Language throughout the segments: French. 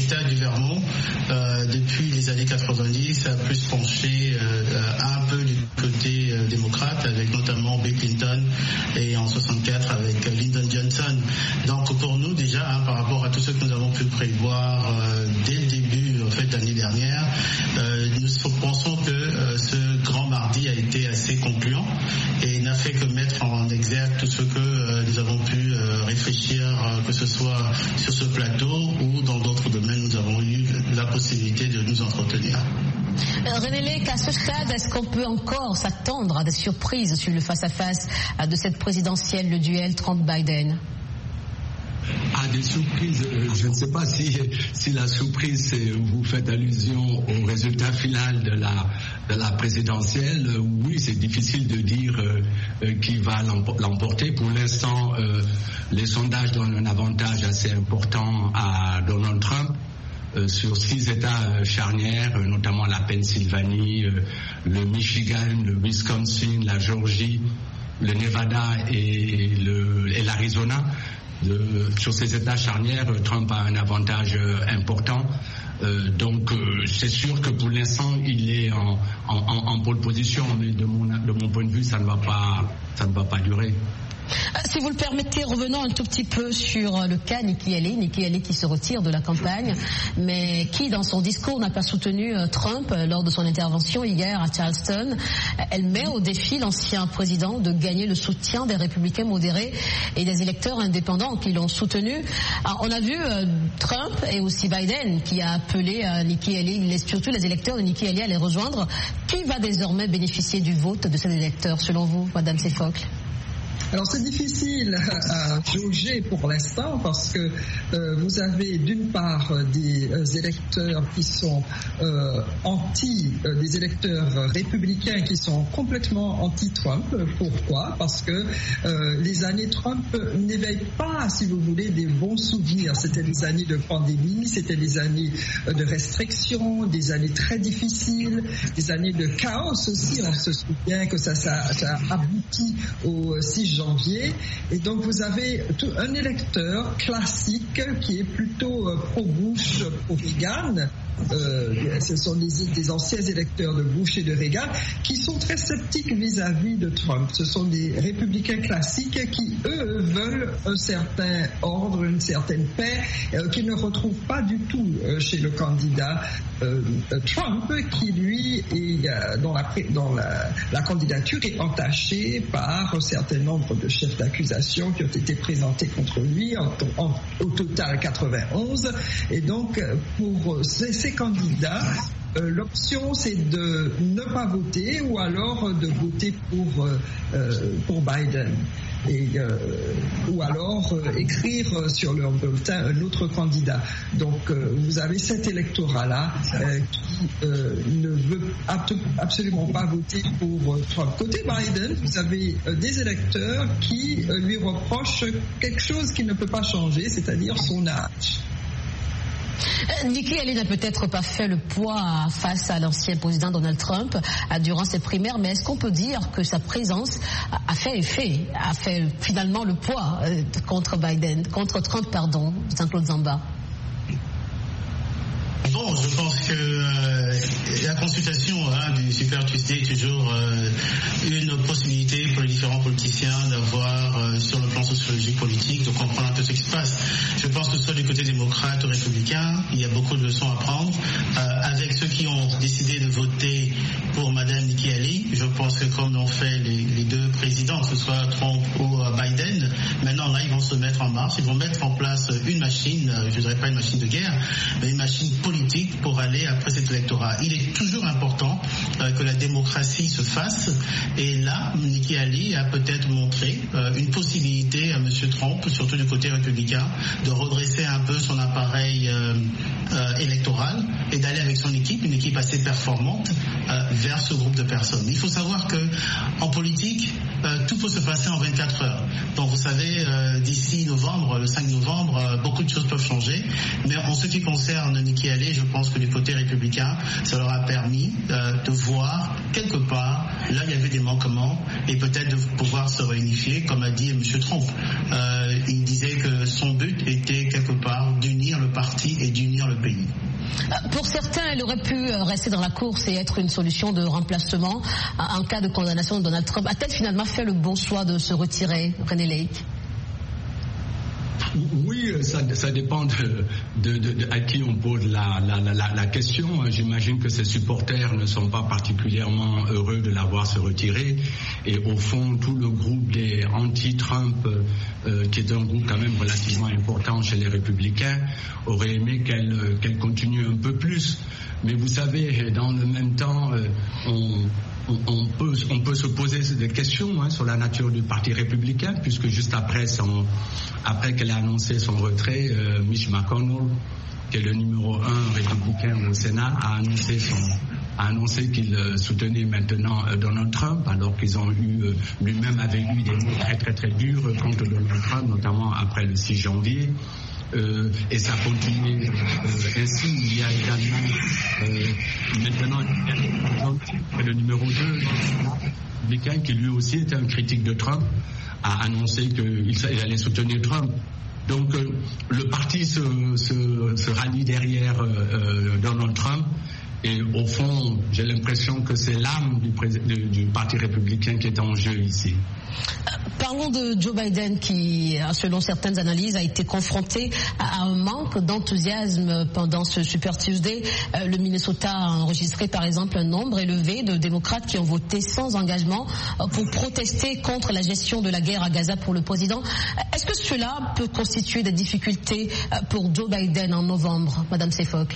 l'État du Vermont, depuis les années 90, a plus penché un peu du côté démocrate, avec notamment Bill Clinton et en 64 avec Lyndon Johnson. Donc pour nous déjà, par rapport à tout ce que nous avons pu prévoir dès le début de l'année dernière, nous pensons que ce grand mardi a été assez concluant et n'a fait que mettre en exergue tout ce que nous avons pu réfléchir, que ce soit sur ce plateau ou dans d'autres domaines, nous avons eu la possibilité de nous entretenir. René Lake, à ce stade, est-ce qu'on peut encore s'attendre à des surprises sur le face-à-face de cette présidentielle, le duel Trump-Biden? Des surprises, je ne sais pas si la surprise, vous faites allusion au résultat final de la présidentielle. Oui, c'est difficile de dire qui va l'emporter. Pour l'instant, les sondages donnent un avantage assez important à Donald Trump. Sur 6 États charnières, notamment la Pennsylvanie, le Michigan, le Wisconsin, la Géorgie, le Nevada et l'Arizona. Sur ces États charnières, Trump a un avantage important. Donc c'est sûr que pour l'instant il est en pole position, mais de mon point de vue ça ne va pas durer. Si vous le permettez, revenons un tout petit peu sur le cas Nikki Haley qui se retire de la campagne, mais qui dans son discours n'a pas soutenu Trump lors de son intervention hier à Charleston. Elle met au défi l'ancien président de gagner le soutien des républicains modérés et des électeurs indépendants qui l'ont soutenu. Alors, on a vu Trump et aussi Biden qui a appelé Nikki Haley, surtout les électeurs de Nikki Haley, à les rejoindre. Qui va désormais bénéficier du vote de ces électeurs selon vous, Madame Sefocle? Alors c'est difficile à jauger pour l'instant parce que vous avez d'une part des électeurs qui sont des électeurs républicains qui sont complètement anti-Trump. Pourquoi? Parce que les années Trump n'éveillent pas, si vous voulez, des bons souvenirs. C'était des années de pandémie, c'était des années de restrictions, des années très difficiles, des années de chaos aussi. On se souvient que ça aboutit au 6 janvier, et donc vous avez un électeur classique qui est plutôt pro-Bush, pro-Reagan. Ce sont des anciens électeurs de Bush et de Reagan qui sont très sceptiques vis-à-vis de Trump. Ce sont des républicains classiques qui, eux, veulent un certain ordre, une certaine paix, qu'ils ne retrouvent pas du tout chez le candidat Trump, qui lui dont la candidature est entachée par un certain nombre de chefs d'accusation qui ont été présentés contre lui, au total 91. Et donc pour ces candidats, l'option c'est de ne pas voter ou alors de voter pour Biden. Ou alors écrire sur leur bulletin un autre candidat. Donc vous avez cet électorat-là qui ne veut absolument pas voter pour Trump. Côté Biden, vous avez des électeurs qui lui reprochent quelque chose qui ne peut pas changer, c'est-à-dire son âge. Nikki Haley n'a peut-être pas fait le poids face à l'ancien président Donald Trump durant ses primaires, mais est-ce qu'on peut dire que sa présence a fait effet, a fait finalement le poids contre Trump, Jean-Claude Zamba? Bon, je pense que la consultation du Super Tuesday est toujours une possibilité pour les différents politiciens d'avoir, sur le plan sociologique politique, de comprendre un peu ce qui se passe. Je pense que soit du côté démocrate ou républicain, il y a beaucoup de leçons à prendre. Avec ceux qui ont décidé de voter pour Madame Nikki Haley, je pense que comme l'ont fait les deux présidents, que ce soit Trump ou Biden, maintenant là ils vont se mettre en marche, ils vont mettre en place une machine, je ne dirais pas une machine de guerre, mais une machine politique pour aller après cet électorat. Il est toujours important que la démocratie se fasse, et là Nikki Haley a peut-être montré une possibilité à M. Trump, surtout du côté républicain, de redresser un peu son appareil électoral et d'aller avec son équipe, une équipe assez performante, vers ce groupe de personnes. Il faut savoir que en politique, tout peut se passer en 24 heures. Donc vous savez, d'ici novembre, le 5 novembre, beaucoup de choses peuvent changer, mais en ce qui concerne Nikki Haley, je pense que du côté républicain, ça leur a permis de voir quelque part, là il y avait des manquements, et peut-être de pouvoir se réunifier, comme a dit M. Trump. Il disait que son but était quelque part d'unir le parti et d'unir le notre pays. Pour certains, elle aurait pu rester dans la course et être une solution de remplacement en cas de condamnation de Donald Trump. A-t-elle finalement fait le bon choix de se retirer, René Lake? Oui, ça dépend à qui on pose la question. J'imagine que ses supporters ne sont pas particulièrement heureux de la voir se retirer. Et au fond, tout le groupe des anti-Trump, qui est un groupe quand même relativement important chez les républicains, aurait aimé qu'elle continue un peu plus. Mais vous savez, dans le même temps, on peut se poser des questions sur la nature du Parti républicain, puisque juste après qu'elle a annoncé son retrait, Mitch McConnell, qui est le numéro 1 républicain au Sénat, a annoncé qu'il soutenait maintenant Donald Trump, alors qu'ils ont lui-même avait eu des mots très très très durs contre Donald Trump, notamment après le 6 janvier. Et ça continue ainsi. Il y a également maintenant le numéro 2 républicain, qui lui aussi était un critique de Trump, a annoncé qu'il allait soutenir Trump. Donc le parti se rallie derrière Donald Trump. Et au fond, j'ai l'impression que c'est l'âme du Parti républicain qui est en jeu ici. Parlons de Joe Biden qui, selon certaines analyses, a été confronté à un manque d'enthousiasme pendant ce Super Tuesday. Le Minnesota a enregistré par exemple un nombre élevé de démocrates qui ont voté sans engagement pour protester contre la gestion de la guerre à Gaza pour le président. Est-ce que cela peut constituer des difficultés pour Joe Biden en novembre, Madame Sefocle?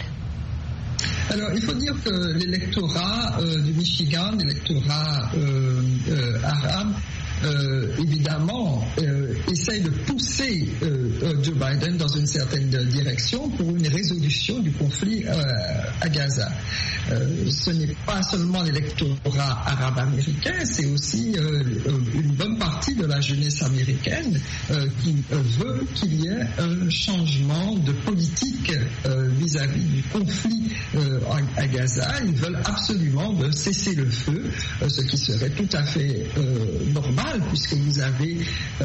Alors, il faut dire que l'électorat du Michigan, l'électorat arabe, évidemment, essaye de pousser Joe Biden dans une certaine direction pour une résolution du conflit à Gaza. Ce n'est pas seulement l'électorat arabe américain, c'est aussi une bonne partie de la jeunesse américaine qui veut qu'il y ait un changement de politique vis-à-vis du conflit à Gaza. Ils veulent absolument de cesser le feu, ce qui serait tout à fait normal, puisque vous avez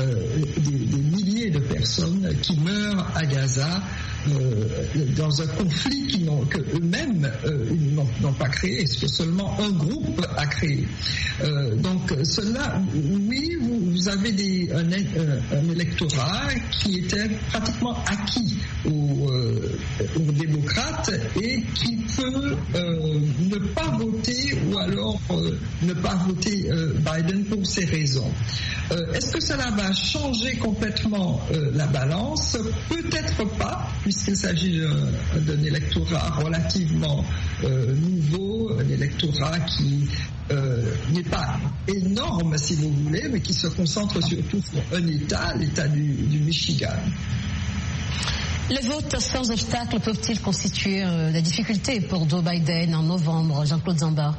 des milliers de personnes qui meurent à Gaza dans un conflit que eux-mêmes n'ont pas créé, ce que seulement un groupe a créé. Donc cela, oui, vous avez un électorat qui était pratiquement acquis aux démocrates et qui peut ne pas voter ou alors ne pas voter Biden pour ces raisons. Est-ce que cela va changer complètement la balance? Peut-être pas, puisqu'il s'agit d'un électorat relativement nouveau, un électorat qui n'est pas énorme si vous voulez, mais qui se concentre surtout sur un État, l'État du Michigan. Les votes sans obstacle peuvent-ils constituer des difficultés pour Joe Biden en novembre, Jean-Claude Zamba?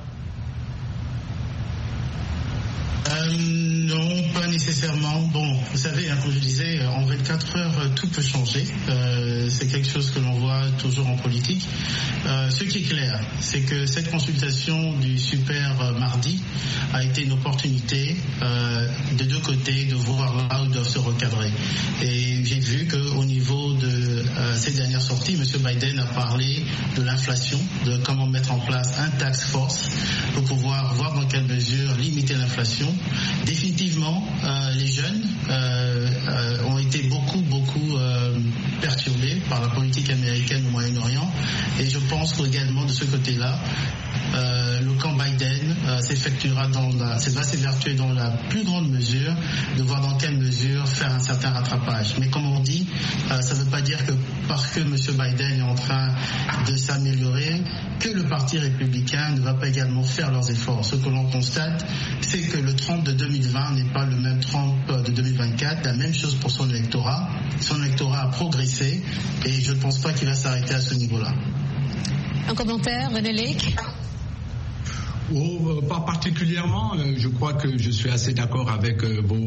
Non, pas nécessairement. Bon, vous savez, comme je disais, en 24 heures, tout peut changer. C'est quelque chose que l'on voit toujours en politique. Ce qui est clair, c'est que cette consultation du super mardi a été une opportunité de deux côtés de voir là où ils doivent se recadrer. Et j'ai vu qu'au niveau de ces dernières sorties, M. Biden a parlé de l'inflation, de comment mettre en place un task force pour pouvoir voir dans quelle mesure limiter l'inflation. Définitivement, les jeunes ont été beaucoup perturbés par la politique américaine au Moyen-Orient, et je pense également de ce côté-là, le camp Biden va s'évertuer dans la plus grande mesure de voir dans quelle mesure faire un certain rattrapage. Mais comme on dit, ça ne veut pas dire que parce que M. Biden est en train de s'améliorer, que le Parti républicain ne va pas également faire leurs efforts. Ce que l'on constate, c'est que le Trump de 2020 n'est pas le même Trump de 2024. La même chose pour son électorat. Son électorat a progressé et je ne pense pas qu'il va s'arrêter à ce niveau-là. Un commentaire, René Lake? Pas particulièrement. Je crois que je suis assez d'accord avec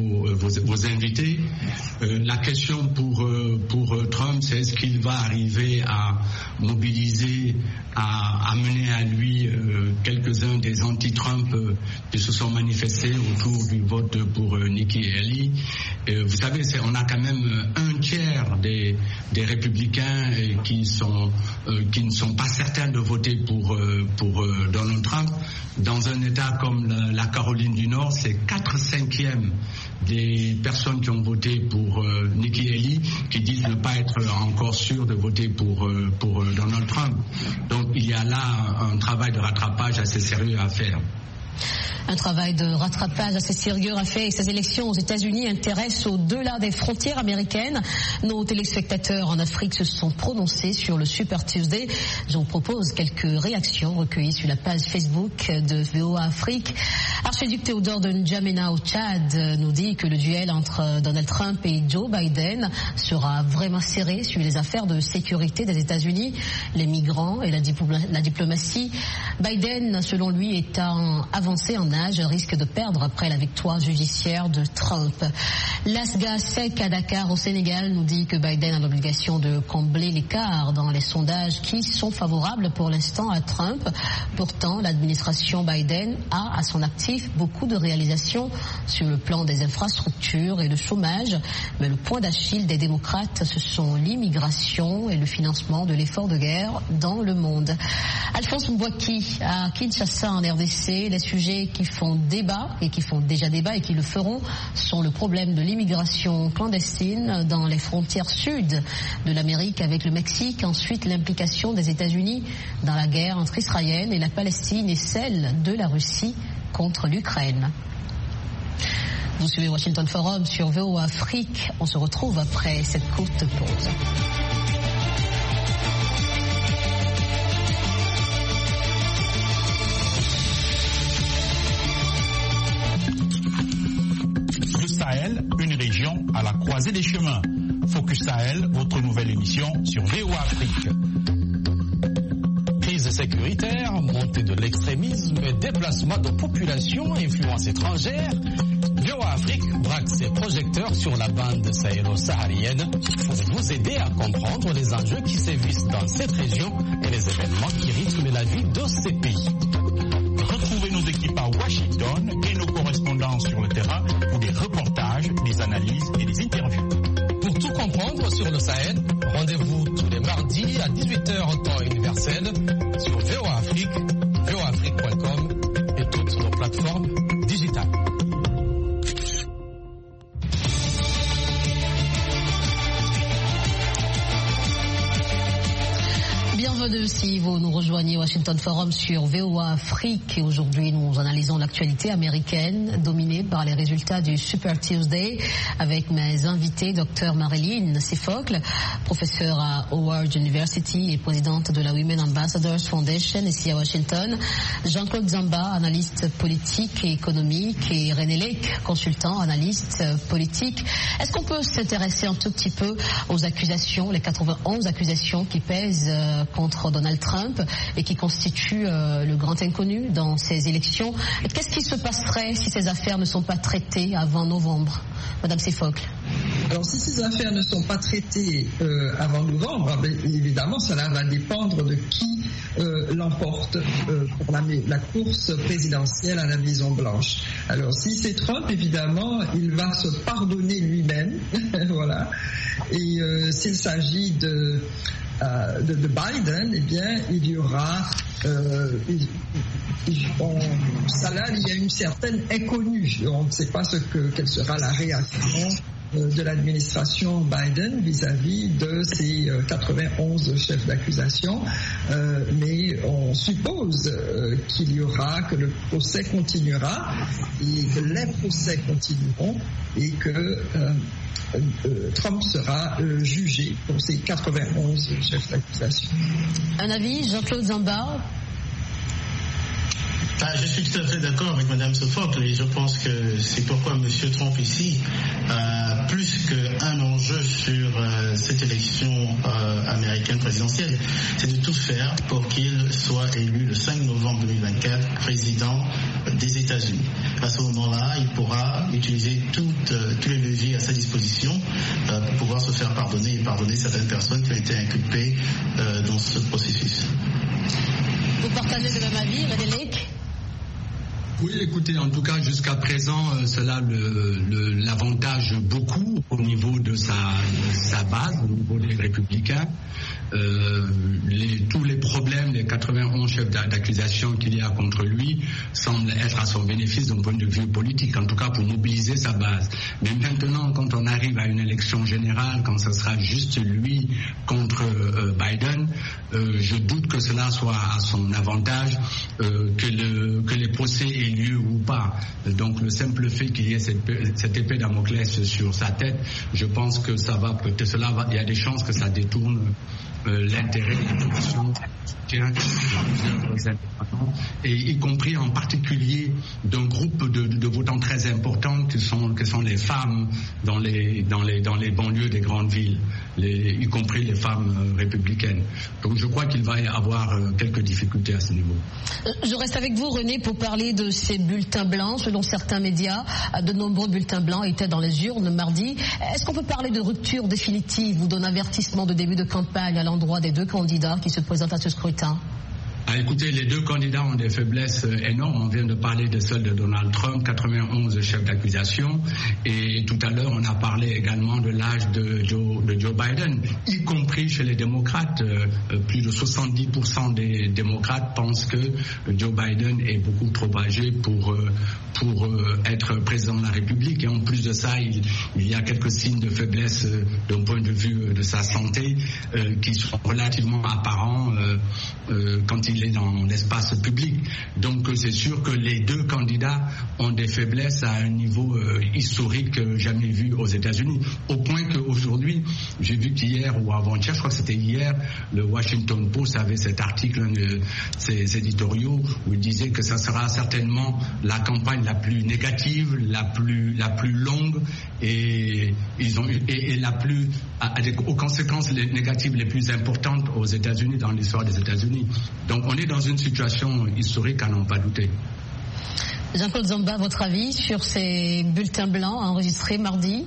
vos invités. La question pour Trump, c'est est-ce qu'il va arriver à mobiliser, à amener à lui quelques-uns des anti-Trump qui se sont manifestés autour du vote pour Nikki Haley. Vous savez, on a quand même un tiers des républicains qui ne sont pas certains de voter pour Donald Trump. Dans un État comme la Caroline du Nord, c'est 4/5 des personnes qui ont voté pour Nikki Haley qui disent ne pas être encore sûrs de voter pour Donald Trump. Donc il y a là un travail de rattrapage assez sérieux à faire. Un travail de rattrapage assez sérieux à faire et ces élections aux États-Unis intéressent au-delà des frontières américaines. Nos téléspectateurs en Afrique se sont prononcés sur le Super Tuesday. Je vous propose quelques réactions recueillies sur la page Facebook de VOA Afrique. Archiduc Théodore de N'Djamena au Tchad nous dit que le duel entre Donald Trump et Joe Biden sera vraiment serré sur les affaires de sécurité des États-Unis, les migrants et la diplomatie. Biden, selon lui, étant avancé en âge, risque de perdre après la victoire judiciaire de Trump. Lasga Sek à Dakar au Sénégal nous dit que Biden a l'obligation de combler l'écart dans les sondages qui sont favorables pour l'instant à Trump. Pourtant, l'administration Biden a à son actif beaucoup de réalisations sur le plan des infrastructures et le chômage. Mais le point d'Achille des démocrates, ce sont l'immigration et le financement de l'effort de guerre dans le monde. Alphonse Mbouaki à Kinshasa en RDC, les sujets qui font débat et qui font déjà débat et qui le feront sont le problème de l'immigration clandestine dans les frontières sud de l'Amérique avec le Mexique, ensuite l'implication des États-Unis dans la guerre entre Israël et la Palestine et celle de la Russie contre l'Ukraine. Vous suivez Washington Forum sur VOA Afrique. On se retrouve après cette courte pause. Une région à la croisée des chemins. Focus Sahel, votre nouvelle émission sur VOA Afrique. Crise sécuritaire, montée de l'extrémisme, déplacement de populations, influence étrangère. VOA Afrique braque ses projecteurs sur la bande sahélo-saharienne pour vous aider à comprendre les enjeux qui sévissent dans cette région et les événements qui rythment la vie de ces pays. Retrouvez nos équipes à Washington et nos correspondants sur le terrain pour des reportages, des analyses et des interviews. Pour tout comprendre sur le Sahel, rendez-vous tous les mardis à 18h temps universel sur VOA Afrique, voaafrique.com et toutes nos plateformes digitales. Bienvenue si vous nous rejoignez Washington Forum sur VOA Afrique et aujourd'hui nous analysons l'actualité américaine dominée par les résultats du Super Tuesday avec mes invités Dr Marilyn Sifocle, professeure à Howard University et présidente de la Women Ambassadors Foundation ici à Washington, Jean-Claude Zamba, analyste politique et économique et René Lec, consultant, analyste politique. Est-ce qu'on peut s'intéresser un tout petit peu aux accusations, les 91 accusations qui pèsent contre Donald Trump et qui constitue le grand inconnu dans ces élections. Qu'est-ce qui se passerait si ces affaires ne sont pas traitées avant novembre, Madame Sifocle? Alors si ces affaires ne sont pas traitées avant novembre, évidemment cela va dépendre de qui l'emporte pour la course présidentielle à la Maison Blanche. Alors si c'est Trump, évidemment, il va se pardonner lui-même, voilà. Et s'il s'agit de Biden, eh bien, il y aura il y a une certaine inconnue. On ne sait pas quelle sera la réaction de l'administration Biden vis-à-vis de ces 91 chefs d'accusation, mais on suppose que le procès continuera et que les procès continueront et que Trump sera jugé pour ces 91 chefs d'accusation. Un avis, Jean-Claude Zamba? Je suis tout à fait d'accord avec Mme Sofocle et je pense que c'est pourquoi M. Trump ici a plus qu'un enjeu sur cette élection américaine présidentielle, c'est de tout faire pour qu'il soit élu le 5 novembre 2024 président des États-Unis. À ce moment-là, il pourra utiliser tous les leviers à sa disposition pour pouvoir se faire pardonner et pardonner certaines personnes qui ont été inculpées dans ce processus. Vous partagez le même avis, René Lake? Oui, écoutez, en tout cas, jusqu'à présent, cela l'avantage beaucoup au niveau de sa base, au niveau des républicains. Tous les problèmes, les 91 chefs d'accusation qu'il y a contre lui semblent être à son bénéfice d'un point de vue politique, en tout cas pour mobiliser sa base. Mais maintenant, quand on arrive à une élection générale, quand ce sera juste lui contre Biden, je doute que cela soit à son avantage, que les procès aient lieu ou pas. Donc le simple fait qu'il y ait cette épée Damoclès sur sa tête, je pense que il y a des chances que ça détourne l'intérêt de la position et y compris en particulier d'un groupe de votants très importants que sont les femmes dans les banlieues des grandes villes, y compris les femmes républicaines. Donc je crois qu'il va y avoir quelques difficultés à ce niveau. Je reste avec vous, René, pour parler de ces bulletins blancs. Selon certains médias, de nombreux bulletins blancs étaient dans les urnes mardi. Est-ce qu'on peut parler de rupture définitive ou d'un avertissement de début de campagne à l'endroit des deux candidats qui se présentent à ce scrutin? Écoutez, les deux candidats ont des faiblesses énormes. On vient de parler de celle de Donald Trump, 91 chefs d'accusation. Et tout à l'heure, on a parlé également de l'âge de Joe Biden, y compris chez les démocrates. Plus de 70% des démocrates pensent que Joe Biden est beaucoup trop âgé pour être président de la République. Et en plus de ça, il y a quelques signes de faiblesse d'un point de vue de sa santé qui sont relativement apparents quand il est dans l'espace public. Donc c'est sûr que les deux candidats ont des faiblesses à un niveau historique jamais vu aux États-Unis. Au point qu'aujourd'hui, j'ai vu qu'hier ou avant-hier, je crois que c'était hier, le Washington Post avait cet article, ces éditoriaux, où il disait que ça sera certainement la campagne la plus négative, la plus longue et aux conséquences négatives les plus importantes aux États-Unis, dans l'histoire des États-Unis. Donc on est dans une situation historique à n'en pas douter. Jean-Claude Zamba, votre avis sur ces bulletins blancs enregistrés mardi?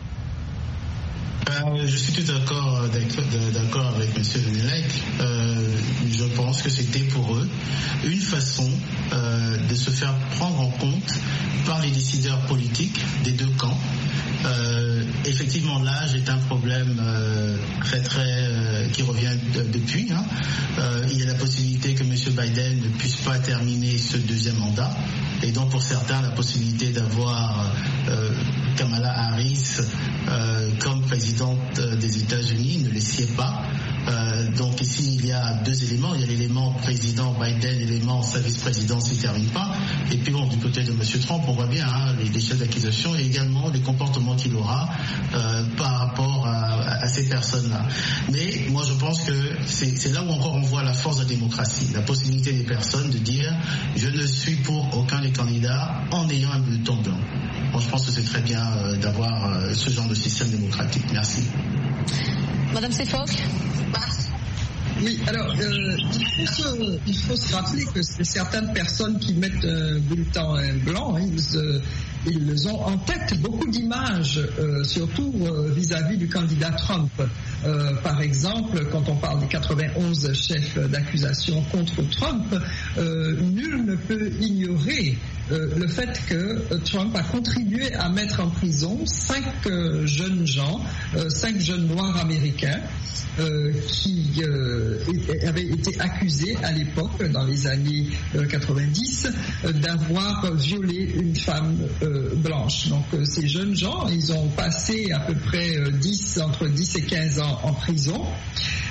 Je suis tout d'accord avec M. Lenelec. Je pense que c'était pour eux une façon de se faire prendre en compte par les décideurs politiques des deux camps. Effectivement, l'âge est un problème qui revient depuis. Il y a la possibilité que M. Biden ne puisse pas terminer ce deuxième mandat. Et donc, pour certains, la possibilité d'avoir Kamala Harris comme présidente des États-Unis ne les sied pas. Donc ici, il y a deux éléments. Il y a l'élément président Biden, l'élément sa vice-présidence ne termine pas. Et puis bon, du côté de M. Trump, on voit bien les chefs d'accusation et également les comportements qu'il aura par rapport à ces personnes-là. Mais moi, je pense que c'est là où encore on voit la force de la démocratie, la possibilité des personnes de dire « je ne suis pour aucun des candidats » en ayant un bulletin blanc. Moi, je pense que c'est très bien d'avoir ce genre de système démocratique. Merci. Madame Sefoc. Oui, alors il faut se rappeler que certaines personnes qui mettent un bulletin blanc, ils ont en tête beaucoup d'images, surtout vis-à-vis du candidat Trump. Par exemple, quand on parle des 91 chefs d'accusation contre Trump, nul ne peut ignorer le fait que Trump a contribué à mettre en prison 5 jeunes gens, 5 jeunes noirs américains qui avaient été accusés à l'époque, dans les années 90, d'avoir violé une femme blanche. Donc ces jeunes gens, ils ont passé à peu près entre 10 et 15 ans en prison.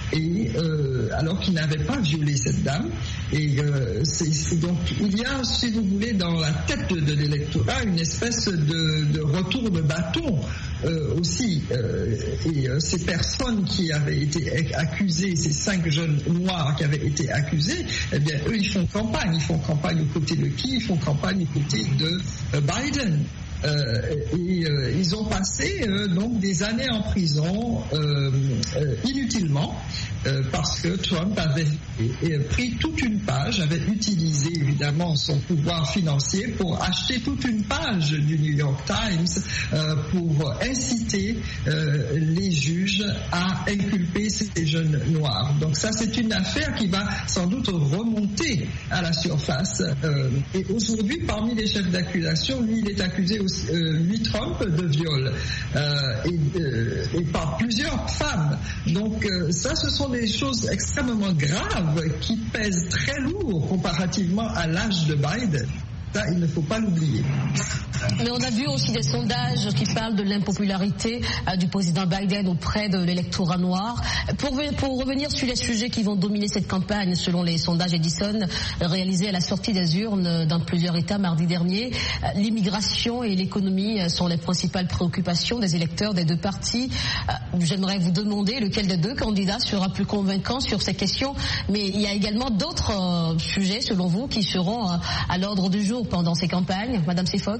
et alors qu'il n'avait pas violé cette dame. Et donc il y a, si vous voulez, dans la tête de l'électorat une espèce de retour de bâton aussi. Et ces personnes qui avaient été accusées, ces 5 jeunes noirs qui avaient été accusés, eh bien eux ils font campagne. Ils font campagne aux côtés de qui? Ils font campagne aux côtés de Biden. Ils ont passé donc des années en prison inutilement parce que Trump avait pris toute une page, avait utilisé évidemment son pouvoir financier pour acheter toute une page du New York Times pour inciter les juges à inculper ces jeunes noirs. Donc ça, c'est une affaire qui va sans doute remonter à la surface. Et aujourd'hui, parmi les chefs d'accusation, lui, il est accusé aussi, lui, Trump, de viol et par plusieurs femmes. Donc ça, ce sont des choses extrêmement graves qui pèsent très lourd comparativement à l'âge de Biden. Ça, il ne faut pas l'oublier. Mais on a vu aussi des sondages qui parlent de l'impopularité du président Biden auprès de l'électorat noir. Pour revenir sur les sujets qui vont dominer cette campagne, selon les sondages Edison réalisés à la sortie des urnes dans plusieurs États mardi dernier, l'immigration et l'économie sont les principales préoccupations des électeurs des deux partis. J'aimerais vous demander lequel des deux candidats sera plus convaincant sur ces questions. Mais il y a également d'autres sujets, selon vous, qui seront à l'ordre du jour pendant ces campagnes. Madame Sifok?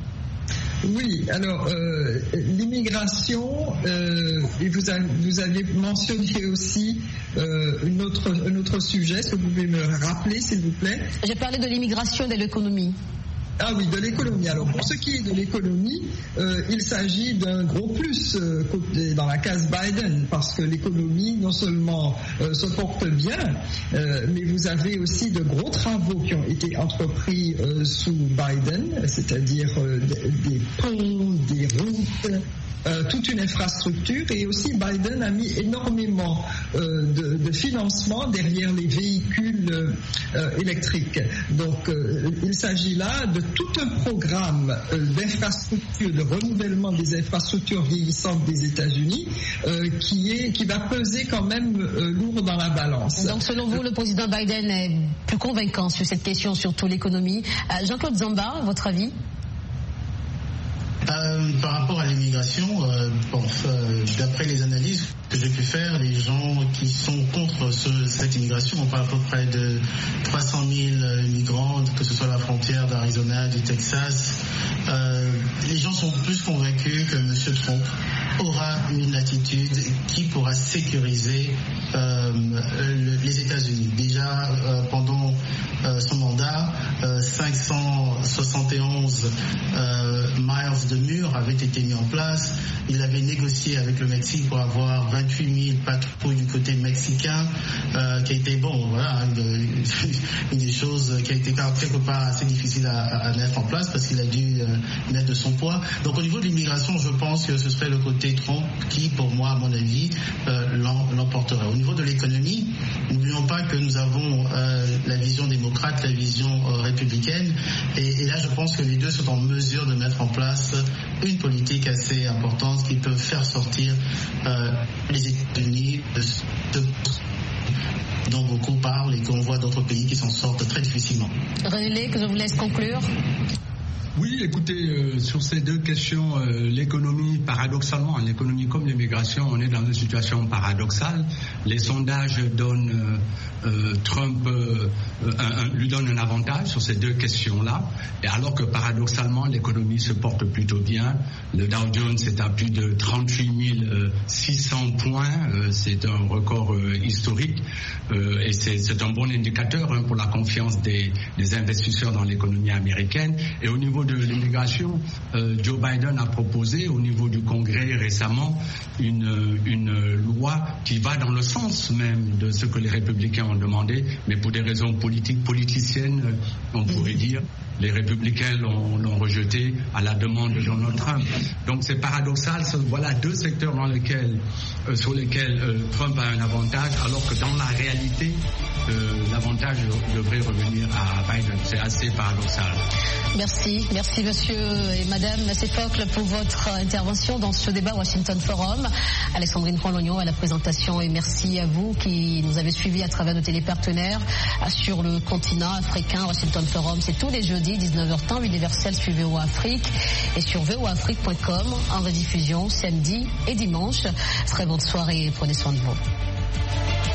Oui, alors l'immigration, et vous aviez mentionné aussi un autre sujet. Est-ce que vous pouvez me rappeler, s'il vous plaît? J'ai parlé de l'immigration et de l'économie. Ah oui, de l'économie. Alors pour ce qui est de l'économie, il s'agit d'un gros plus dans la case Biden, parce que l'économie non seulement se porte bien, mais vous avez aussi de gros travaux qui ont été entrepris sous Biden, c'est-à-dire des ponts, des routes, toute une infrastructure, et aussi Biden a mis énormément de financement derrière les véhicules électriques. Donc il s'agit là de tout un programme d'infrastructure, de renouvellement des infrastructures vieillissantes des États-Unis qui va peser quand même lourd dans la balance. Donc selon vous, le président Biden est plus convaincant sur cette question, surtout l'économie. Jean-Claude Zamba, votre avis? Par rapport à l'immigration, d'après les analyses que j'ai pu faire, les gens qui sont contre cette immigration, on parle à peu près de 300 000 migrants, que ce soit à la frontière d'Arizona, du Texas. Les gens sont plus convaincus que M. Trump aura une attitude qui pourra sécuriser les États-Unis. Déjà, pendant son mandat, 571 miles de murs avaient été mis en place. Il avait négocié avec le Mexique pour avoir 28 000 patrouilles du côté mexicain, qui a été, une des choses qui a été quelque part assez difficile à mettre en place parce qu'il a dû mettre de son poids. Donc au niveau de l'immigration, je pense que ce serait le côté Trump qui, pour moi, à mon avis, l'emporterait. Au niveau de l'économie, n'oublions pas que nous avons la vision démocrate, la vision républicaine, et là je pense que les deux sont en mesure de mettre en place une politique assez importante qui peut faire sortir les États-Unis dont beaucoup parlent et qu'on voit d'autres pays qui s'en sortent très difficilement. René, que je vous laisse conclure. Oui, écoutez, sur ces deux questions, l'économie, paradoxalement, l'économie comme l'immigration, on est dans une situation paradoxale. Les sondages donnent Trump lui donne un avantage sur ces deux questions-là, et alors que paradoxalement, l'économie se porte plutôt bien. Le Dow Jones est à plus de 38 600 points, c'est un record historique, et c'est un bon indicateur pour la confiance des investisseurs dans l'économie américaine. Et au niveau de l'immigration, Joe Biden a proposé au niveau du Congrès récemment une loi qui va dans le sens même de ce que les républicains ont demandé, mais pour des raisons politiciennes, on pourrait dire. Les républicains l'ont rejeté à la demande de Donald Trump. Donc c'est paradoxal, voilà deux secteurs sur lesquels Trump a un avantage, alors que dans la réalité, l'avantage message devrait revenir à Biden. C'est assez paradoxal. Merci monsieur et madame Sefokle pour votre intervention dans ce débat Washington Forum. Alexandrine Rolognon à la présentation et merci à vous qui nous avez suivis à travers nos télépartenaires sur le continent africain. Washington Forum, c'est tous les jeudis 19h temps universel sur VOA Afrique et sur voaafrique.com en rediffusion samedi et dimanche. Très bonne soirée et prenez soin de vous.